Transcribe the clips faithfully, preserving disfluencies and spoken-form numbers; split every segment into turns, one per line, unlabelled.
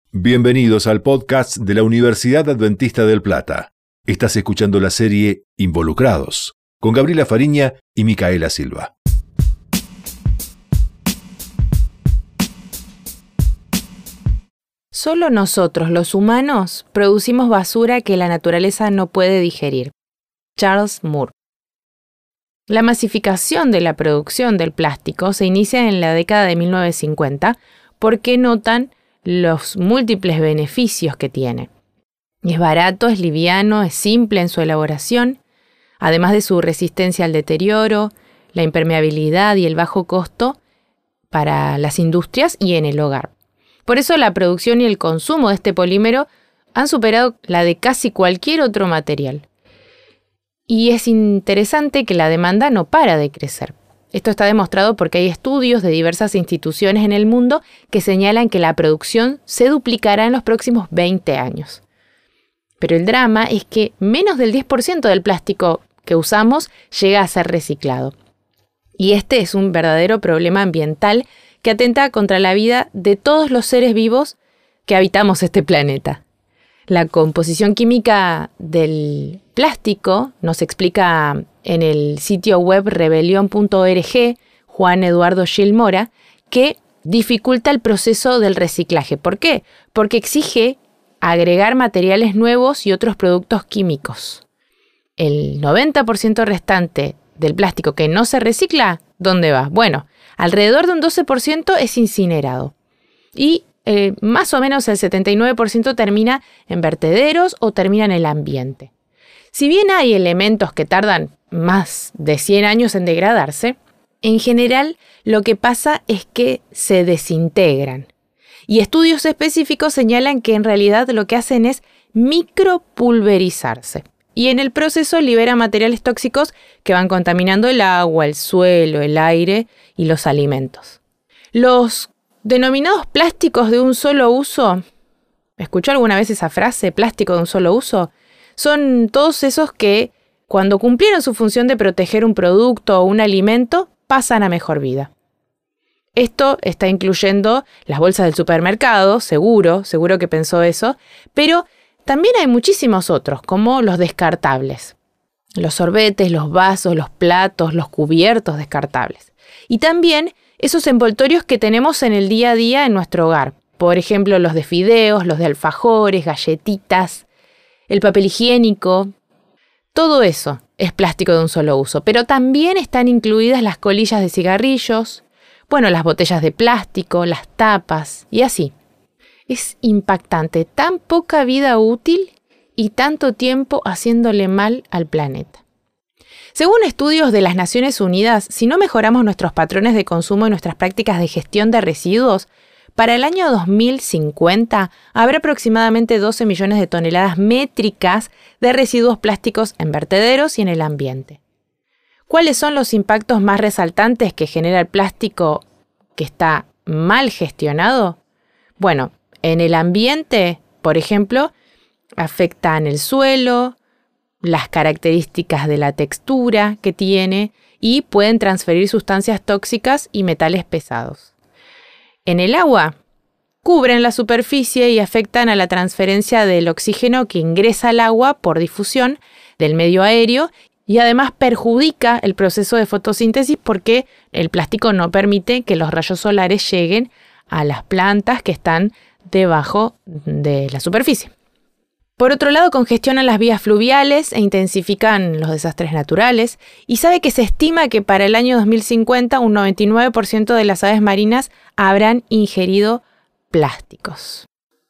Bienvenidos al podcast de la Universidad Adventista del Plata. Estás escuchando la serie Involucrados, con Gabriela Fariña y Micaela Silva.
Solo nosotros, los humanos, producimos basura que la naturaleza no puede digerir. Charles Moore. La masificación de la producción del plástico se inicia en la década de mil novecientos cincuenta porque notan los múltiples beneficios que tiene. Es barato, es liviano, es simple en su elaboración, además de su resistencia al deterioro, la impermeabilidad y el bajo costo para las industrias y en el hogar. Por eso la producción y el consumo de este polímero han superado la de casi cualquier otro material. Y es interesante que la demanda no para de crecer. Esto está demostrado porque hay estudios de diversas instituciones en el mundo que señalan que la producción se duplicará en los próximos veinte años. Pero el drama es que menos del diez por ciento del plástico que usamos llega a ser reciclado. Y este es un verdadero problema ambiental que atenta contra la vida de todos los seres vivos que habitamos este planeta. La composición química del plástico nos explica en el sitio web rebelión punto org Juan Eduardo Gil Mora que dificulta el proceso del reciclaje. ¿Por qué? Porque exige agregar materiales nuevos y otros productos químicos. El noventa por ciento restante del plástico que no se recicla, ¿dónde va? Bueno, alrededor de un doce por ciento es incinerado. Y eh, más o menos el setenta y nueve por ciento termina en vertederos o termina en el ambiente. Si bien hay elementos que tardan más de cien años en degradarse, en general lo que pasa es que se desintegran. Y estudios específicos señalan que en realidad lo que hacen es micropulverizarse. Y en el proceso libera materiales tóxicos que van contaminando el agua, el suelo, el aire y los alimentos. Los denominados plásticos de un solo uso, ¿escuchó alguna vez esa frase, plástico de un solo uso? Son todos esos que, cuando cumplieron su función de proteger un producto o un alimento, pasan a mejor vida. Esto está incluyendo las bolsas del supermercado, seguro, seguro que pensó eso, pero también hay muchísimos otros, como los descartables. Los sorbetes, los vasos, los platos, los cubiertos descartables. Y también esos envoltorios que tenemos en el día a día en nuestro hogar. Por ejemplo, los de fideos, los de alfajores, galletitas, el papel higiénico. Todo eso es plástico de un solo uso. Pero también están incluidas las colillas de cigarrillos, bueno, las botellas de plástico, las tapas y así. Es impactante, tan poca vida útil y tanto tiempo haciéndole mal al planeta. Según estudios de las Naciones Unidas, si no mejoramos nuestros patrones de consumo y nuestras prácticas de gestión de residuos, para el año dos mil cincuenta habrá aproximadamente doce millones de toneladas métricas de residuos plásticos en vertederos y en el ambiente. ¿Cuáles son los impactos más resaltantes que genera el plástico que está mal gestionado? Bueno, en el ambiente, por ejemplo, afectan el suelo, las características de la textura que tiene y pueden transferir sustancias tóxicas y metales pesados. En el agua, cubren la superficie y afectan a la transferencia del oxígeno que ingresa al agua por difusión del medio aéreo y además perjudica el proceso de fotosíntesis porque el plástico no permite que los rayos solares lleguen a las plantas que están debajo de la superficie. Por otro lado, congestionan las vías fluviales e intensifican los desastres naturales, y sabe que se estima que para el año dos mil cincuenta un noventa y nueve por ciento de las aves marinas habrán ingerido plásticos.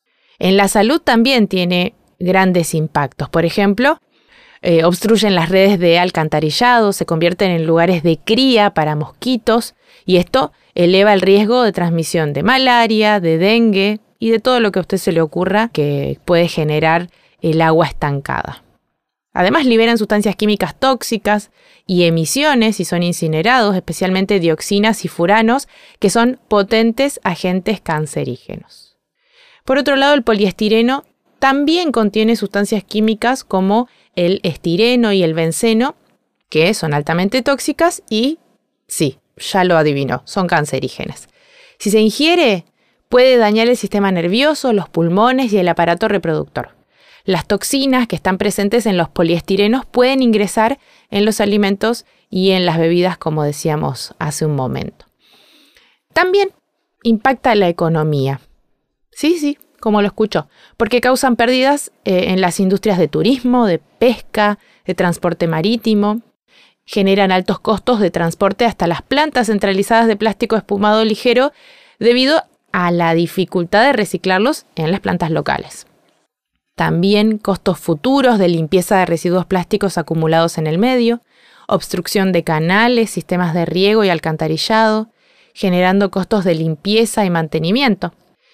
En la salud también tiene grandes impactos. Por ejemplo, eh, obstruyen las redes de alcantarillado, se convierten en lugares de cría para mosquitos, y esto eleva el riesgo de transmisión de malaria, de dengue y de todo lo que a usted se le ocurra que puede generar el agua estancada. Además, liberan sustancias químicas tóxicas y emisiones si son incinerados, especialmente dioxinas y furanos, que son potentes agentes cancerígenos. Por otro lado, el poliestireno también contiene sustancias químicas como el estireno y el benceno, que son altamente tóxicas y, sí, ya lo adivinó, son cancerígenas. Si se ingiere, Puede dañar el sistema nervioso, los pulmones y el aparato reproductor. Las toxinas que están presentes en los poliestirenos pueden ingresar en los alimentos y en las bebidas, como decíamos hace un momento. También impacta la economía. Sí, sí, como lo escuchó, porque causan pérdidas eh, en las industrias de turismo, de pesca, de transporte marítimo. Generan altos costos de transporte hasta las plantas centralizadas de plástico espumado ligero debido a la dificultad de reciclarlos en las plantas locales. También costos futuros de limpieza de residuos plásticos acumulados en el medio, obstrucción de canales, sistemas de riego y alcantarillado, generando costos de limpieza y mantenimiento.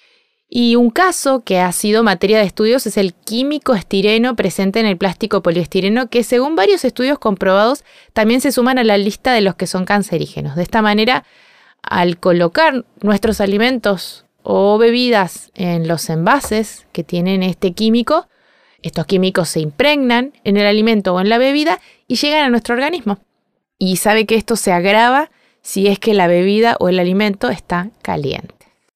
Y un caso que ha sido materia de estudios es el químico estireno presente en el plástico poliestireno, que según varios estudios comprobados también se suman a la lista de los que son cancerígenos. De esta manera, al colocar nuestros alimentos o bebidas en los envases que tienen este químico, estos químicos se impregnan en el alimento o en la bebida y llegan a nuestro organismo. Y sabe que esto se agrava si es que la bebida o el alimento está caliente.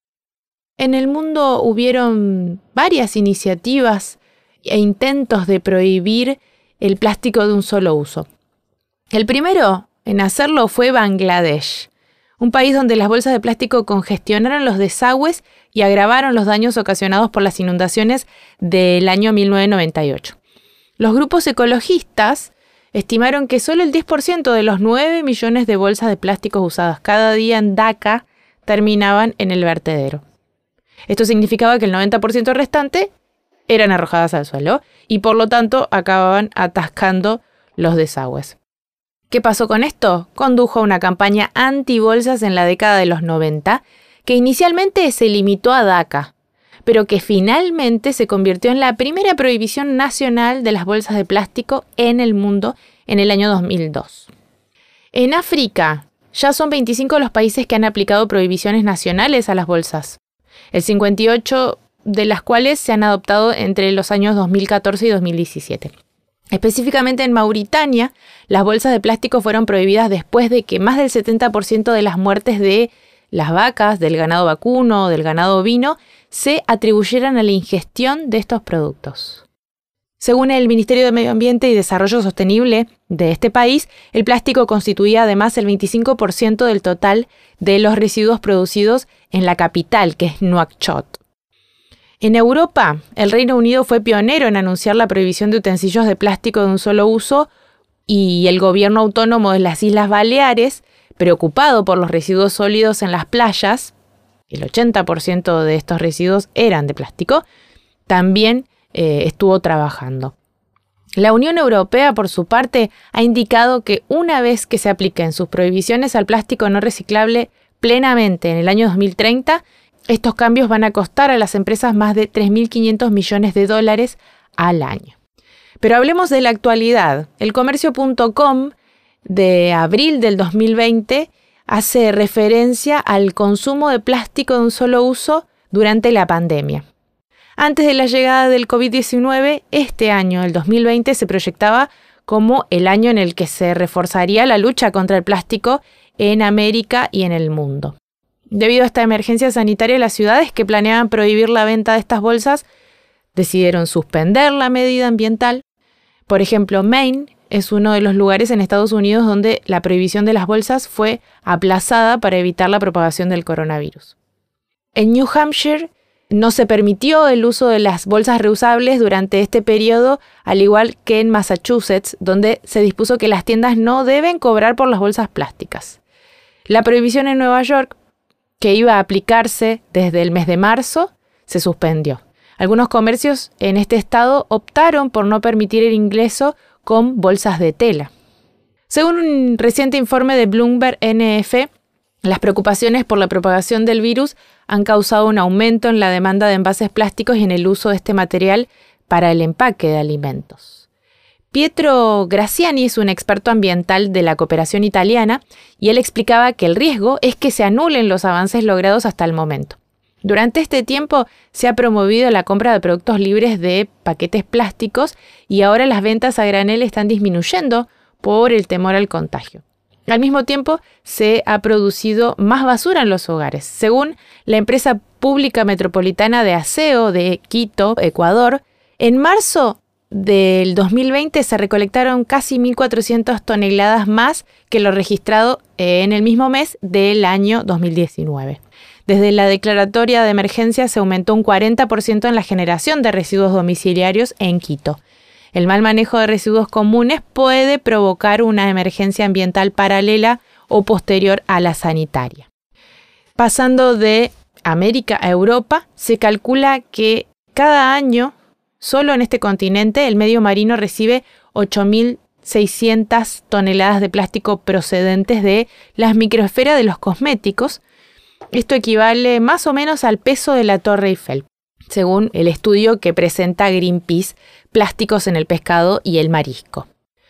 En el mundo hubieron varias iniciativas e intentos de prohibir el plástico de un solo uso. El primero en hacerlo fue Bangladesh, un país donde las bolsas de plástico congestionaron los desagües y agravaron los daños ocasionados por las inundaciones del año mil novecientos noventa y ocho. Los grupos ecologistas estimaron que solo el diez por ciento de los nueve millones de bolsas de plástico usadas cada día en Dhaka terminaban en el vertedero. Esto significaba que el noventa por ciento restante eran arrojadas al suelo y por lo tanto acababan atascando los desagües. ¿Qué pasó con esto? Condujo a una campaña anti-bolsas en la década de los noventa que inicialmente se limitó a Dhaka, pero que finalmente se convirtió en la primera prohibición nacional de las bolsas de plástico en el mundo en el año dos mil dos. En África ya son veinticinco los países que han aplicado prohibiciones nacionales a las bolsas. El cincuenta y ocho de las cuales se han adoptado entre los años dos mil catorce y dos mil diecisiete. Específicamente en Mauritania, las bolsas de plástico fueron prohibidas después de que más del setenta por ciento de las muertes de las vacas, del ganado vacuno o del ganado ovino se atribuyeran a la ingestión de estos productos. Según el Ministerio de Medio Ambiente y Desarrollo Sostenible de este país, el plástico constituía además el veinticinco por ciento del total de los residuos producidos en la capital, que es Nuakchot. En Europa, el Reino Unido fue pionero en anunciar la prohibición de utensilios de plástico de un solo uso y el gobierno autónomo de las Islas Baleares, preocupado por los residuos sólidos en las playas, el ochenta por ciento de estos residuos eran de plástico, también eh, estuvo trabajando. La Unión Europea, por su parte, ha indicado que una vez que se apliquen sus prohibiciones al plástico no reciclable plenamente en el año dos mil treinta, estos cambios van a costar a las empresas más de tres mil quinientos millones de dólares al año. Pero hablemos de la actualidad. El comercio punto com de abril del dos mil veinte hace referencia al consumo de plástico de un solo uso durante la pandemia. Antes de la llegada del covid diecinueve, este año, el dos mil veinte, se proyectaba como el año en el que se reforzaría la lucha contra el plástico en América y en el mundo. Debido a esta emergencia sanitaria, las ciudades que planeaban prohibir la venta de estas bolsas decidieron suspender la medida ambiental. Por ejemplo, Maine es uno de los lugares en Estados Unidos donde la prohibición de las bolsas fue aplazada para evitar la propagación del coronavirus. En New Hampshire no se permitió el uso de las bolsas reusables durante este periodo, al igual que en Massachusetts, donde se dispuso que las tiendas no deben cobrar por las bolsas plásticas. La prohibición en Nueva York, que iba a aplicarse desde el mes de marzo, se suspendió. Algunos comercios en este estado optaron por no permitir el ingreso con bolsas de tela. Según un reciente informe de Bloomberg N F, las preocupaciones por la propagación del virus han causado un aumento en la demanda de envases plásticos y en el uso de este material para el empaque de alimentos. Pietro Graziani es un experto ambiental de la cooperación italiana y él explicaba que el riesgo es que se anulen los avances logrados hasta el momento. Durante este tiempo se ha promovido la compra de productos libres de paquetes plásticos y ahora las ventas a granel están disminuyendo por el temor al contagio. Al mismo tiempo, se ha producido más basura en los hogares. Según la empresa pública metropolitana de aseo de Quito, Ecuador, en marzo del dos mil veinte se recolectaron casi mil cuatrocientas toneladas más que lo registrado en el mismo mes del año dos mil diecinueve. Desde la declaratoria de emergencia se aumentó un cuarenta por ciento en la generación de residuos domiciliarios en Quito. El mal manejo de residuos comunes puede provocar una emergencia ambiental paralela o posterior a la sanitaria. Pasando de América a Europa, se calcula que cada año, solo en este continente, el medio marino recibe ocho mil seiscientas toneladas de plástico procedentes de las microesferas de los cosméticos. Esto equivale más o menos al peso de la Torre Eiffel, según el estudio que presenta Greenpeace, Plásticos en el pescado y el marisco.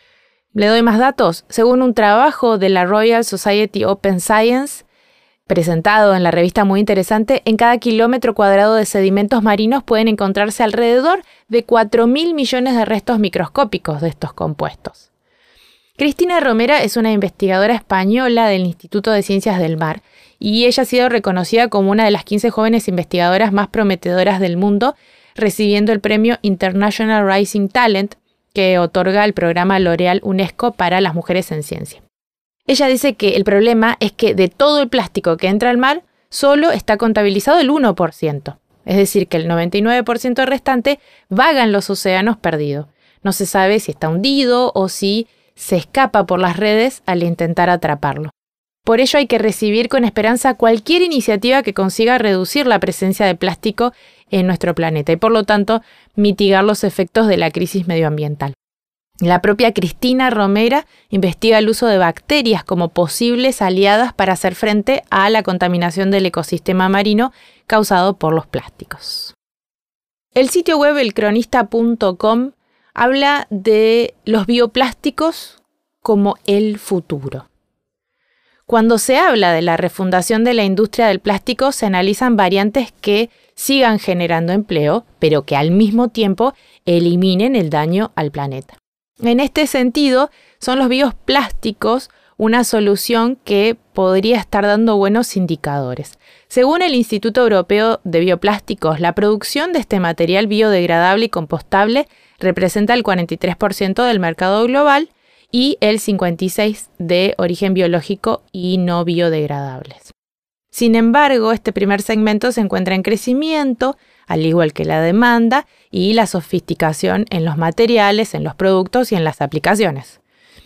Le doy más datos. Según un trabajo de la Royal Society Open Science, presentado en la revista Muy Interesante, en cada kilómetro cuadrado de sedimentos marinos pueden encontrarse alrededor de cuatro mil millones de restos microscópicos de estos compuestos. Cristina Romera es una investigadora española del Instituto de Ciencias del Mar y ella ha sido reconocida como una de las quince jóvenes investigadoras más prometedoras del mundo, recibiendo el premio International Rising Talent que otorga el programa L'Oréal UNESCO para las mujeres en ciencia. Ella dice que el problema es que de todo el plástico que entra al mar, solo está contabilizado el uno por ciento. Es decir, que el noventa y nueve por ciento restante vaga en los océanos perdido. No se sabe si está hundido o si se escapa por las redes al intentar atraparlo. Por ello hay que recibir con esperanza cualquier iniciativa que consiga reducir la presencia de plástico en nuestro planeta y, por lo tanto, mitigar los efectos de la crisis medioambiental. La propia Cristina Romera investiga el uso de bacterias como posibles aliadas para hacer frente a la contaminación del ecosistema marino causado por los plásticos. El sitio web el cronista punto com habla de los bioplásticos como el futuro. Cuando se habla de la refundación de la industria del plástico, se analizan variantes que sigan generando empleo, pero que al mismo tiempo eliminen el daño al planeta. En este sentido, son los bioplásticos una solución que podría estar dando buenos indicadores. Según el Instituto Europeo de Bioplásticos, la producción de este material biodegradable y compostable representa el cuarenta y tres por ciento del mercado global y el cincuenta y seis por ciento de origen biológico y no biodegradables. Sin embargo, este primer segmento se encuentra en crecimiento, al igual que la demanda y la sofisticación en los materiales, en los productos y en las aplicaciones.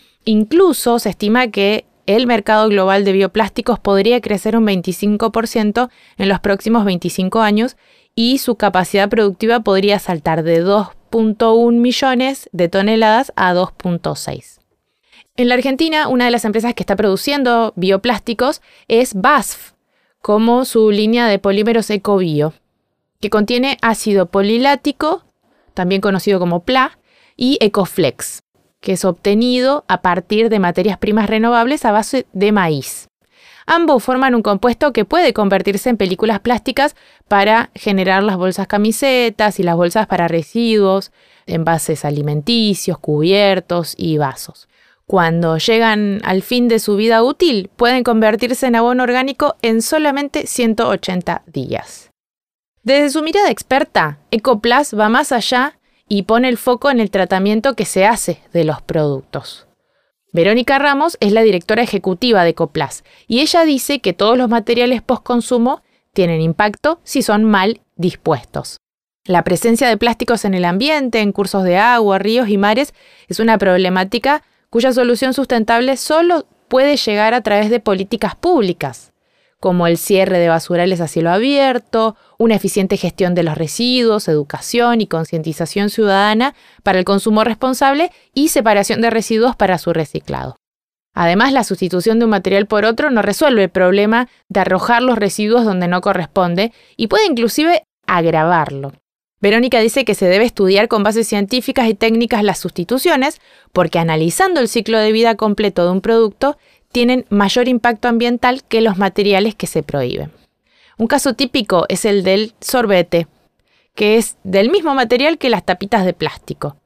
Incluso se estima que el mercado global de bioplásticos podría crecer un veinticinco por ciento en los próximos veinticinco años y su capacidad productiva podría saltar de dos punto uno millones de toneladas a dos punto seis. En la Argentina, una de las empresas que está produciendo bioplásticos es B A S F, como su línea de polímeros EcoBio, que contiene ácido polilático, también conocido como P L A, y Ecoflex, que es obtenido a partir de materias primas renovables a base de maíz. Ambos forman un compuesto que puede convertirse en películas plásticas para generar las bolsas camisetas y las bolsas para residuos, envases alimenticios, cubiertos y vasos. Cuando llegan al fin de su vida útil, pueden convertirse en abono orgánico en solamente ciento ochenta días. Desde su mirada experta, Ecoplas va más allá y pone el foco en el tratamiento que se hace de los productos. Verónica Ramos es la directora ejecutiva de Ecoplas y ella dice que todos los materiales postconsumo tienen impacto si son mal dispuestos. La presencia de plásticos en el ambiente, en cursos de agua, ríos y mares es una problemática cuya solución sustentable solo puede llegar a través de políticas públicas, como el cierre de basurales a cielo abierto, una eficiente gestión de los residuos, educación y concientización ciudadana para el consumo responsable y separación de residuos para su reciclado. Además, la sustitución de un material por otro no resuelve el problema de arrojar los residuos donde no corresponde y puede inclusive agravarlo. Verónica dice que se debe estudiar con bases científicas y técnicas las sustituciones porque analizando el ciclo de vida completo de un producto tienen mayor impacto ambiental que los materiales que se prohíben. Un caso típico es el del sorbete, que es del mismo material que las tapitas de plástico,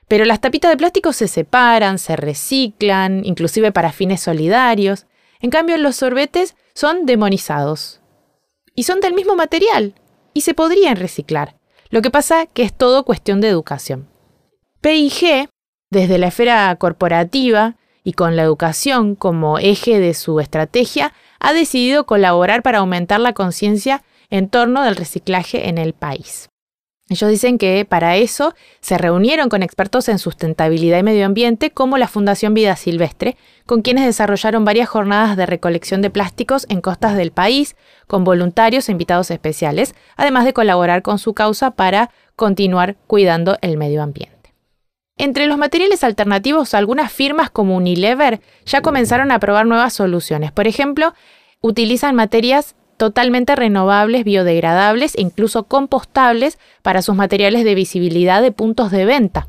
Pero las tapitas de plástico se separan, se reciclan, inclusive para fines solidarios. En cambio, los sorbetes son demonizados. Y son del mismo material, y se podrían reciclar. Lo que pasa que es todo cuestión de educación. P y G, desde la esfera corporativa y con la educación como eje de su estrategia, ha decidido colaborar para aumentar la conciencia en torno del reciclaje en el país. Ellos dicen que para eso se reunieron con expertos en sustentabilidad y medio ambiente como la Fundación Vida Silvestre, con quienes desarrollaron varias jornadas de recolección de plásticos en costas del país, con voluntarios e invitados especiales, además de colaborar con su causa para continuar cuidando el medio ambiente. Entre los materiales alternativos, algunas firmas como Unilever ya comenzaron a probar nuevas soluciones. Por ejemplo, utilizan materias totalmente renovables, biodegradables e incluso compostables para sus materiales de visibilidad de puntos de venta.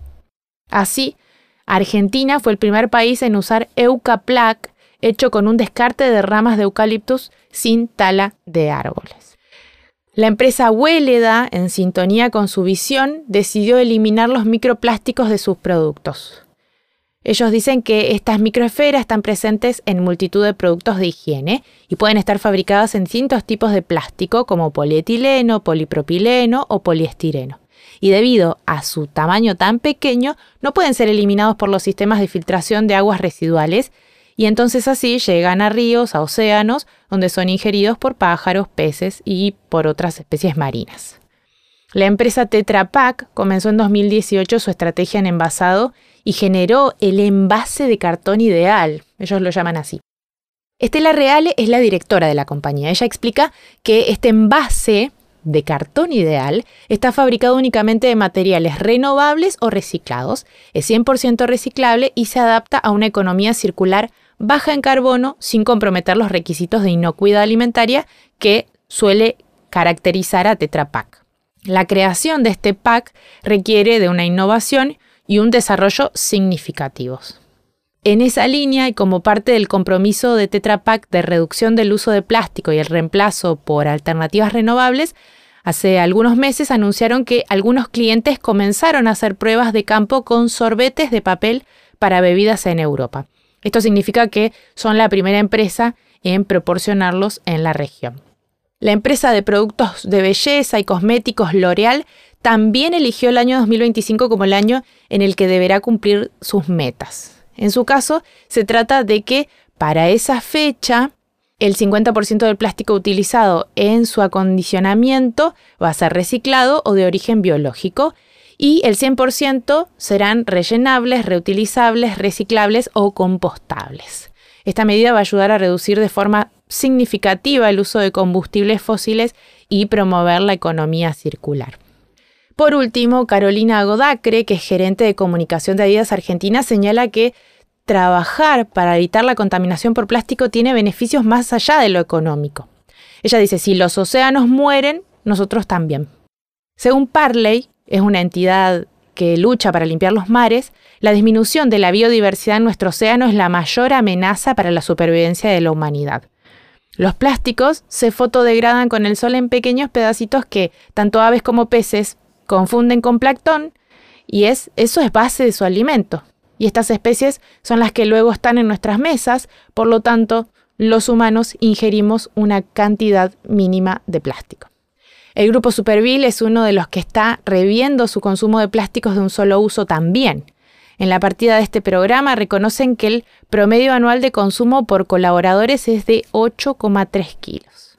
Así, Argentina fue el primer país en usar Eucaplac, hecho con un descarte de ramas de eucaliptus sin tala de árboles. La empresa Huéleda, en sintonía con su visión, decidió eliminar los microplásticos de sus productos. Ellos dicen que estas microesferas están presentes en multitud de productos de higiene y pueden estar fabricadas en distintos tipos de plástico como polietileno, polipropileno o poliestireno. Y debido a su tamaño tan pequeño, no pueden ser eliminados por los sistemas de filtración de aguas residuales y entonces así llegan a ríos, a océanos, donde son ingeridos por pájaros, peces y por otras especies marinas. La empresa Tetra Pak comenzó en dos mil dieciocho su estrategia en envasado y generó el envase de cartón ideal, ellos lo llaman así. Estela Reale es la directora de la compañía. Ella explica que este envase de cartón ideal está fabricado únicamente de materiales renovables o reciclados, es cien por ciento reciclable y se adapta a una economía circular baja en carbono sin comprometer los requisitos de inocuidad alimentaria que suele caracterizar a Tetra Pak. La creación de este pack requiere de una innovación y un desarrollo significativos. En esa línea y como parte del compromiso de Tetra Pak de reducción del uso de plástico y el reemplazo por alternativas renovables, hace algunos meses anunciaron que algunos clientes comenzaron a hacer pruebas de campo con sorbetes de papel para bebidas en Europa. Esto significa que son la primera empresa en proporcionarlos en la región. La empresa de productos de belleza y cosméticos L'Oréal también eligió el año dos mil veinticinco como el año en el que deberá cumplir sus metas. En su caso, se trata de que para esa fecha el cincuenta por ciento del plástico utilizado en su acondicionamiento va a ser reciclado o de origen biológico y el cien por ciento serán rellenables, reutilizables, reciclables o compostables. Esta medida va a ayudar a reducir de forma significativa el uso de combustibles fósiles y promover la economía circular. Por último, Carolina Godacre, que es gerente de comunicación de Adidas Argentina, señala que trabajar para evitar la contaminación por plástico tiene beneficios más allá de lo económico. Ella dice, si los océanos mueren, nosotros también. Según Parley, es una entidad que lucha para limpiar los mares, la disminución de la biodiversidad en nuestro océano es la mayor amenaza para la supervivencia de la humanidad. Los plásticos se fotodegradan con el sol en pequeños pedacitos que tanto aves como peces confunden con plancton y es, eso es base de su alimento. Y estas especies son las que luego están en nuestras mesas, por lo tanto, los humanos ingerimos una cantidad mínima de plástico. El grupo Supervil es uno de los que está reviendo su consumo de plásticos de un solo uso también. En la partida de este programa reconocen que el promedio anual de consumo por colaboradores es de ocho coma tres kilos.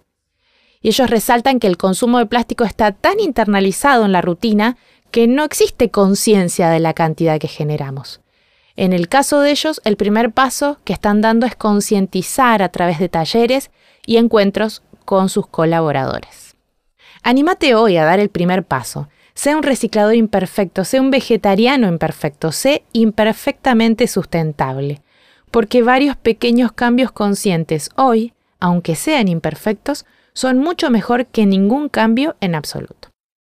Y ellos resaltan que el consumo de plástico está tan internalizado en la rutina que no existe conciencia de la cantidad que generamos. En el caso de ellos, el primer paso que están dando es concientizar a través de talleres y encuentros con sus colaboradores. Anímate hoy a dar el primer paso. Sé un reciclador imperfecto, sé un vegetariano imperfecto, sé imperfectamente sustentable. Porque varios pequeños cambios conscientes hoy, aunque sean imperfectos, son mucho mejor que ningún cambio en absoluto.